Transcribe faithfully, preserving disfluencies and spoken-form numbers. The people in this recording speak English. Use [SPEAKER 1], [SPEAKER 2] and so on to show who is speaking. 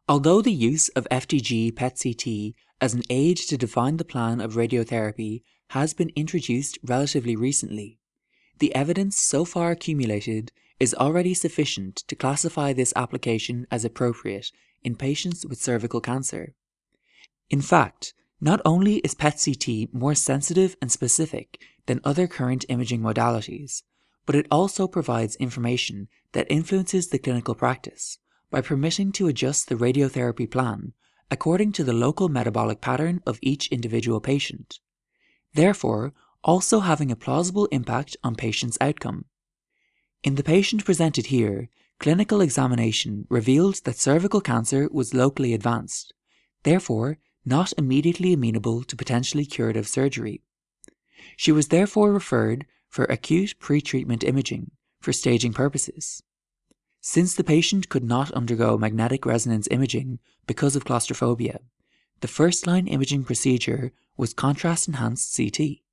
[SPEAKER 1] Although the use of F D G P E T C T as an aid to define the plan of radiotherapy has been introduced relatively recently, the evidence so far accumulated is already sufficient to classify this application as appropriate in patients with cervical cancer. In fact, not only is P E T C T more sensitive and specific than other current imaging modalities, but it also provides information that influences the clinical practice by permitting to adjust the radiotherapy plan according to the local metabolic pattern of each individual patient, therefore also having a plausible impact on patients' outcome. In the patient presented here, clinical examination revealed that cervical cancer was locally advanced, therefore not immediately amenable to potentially curative surgery. She was therefore referred for acute pre-treatment imaging for staging purposes. Since the patient could not undergo magnetic resonance imaging because of claustrophobia, the first-line imaging procedure was contrast-enhanced C T.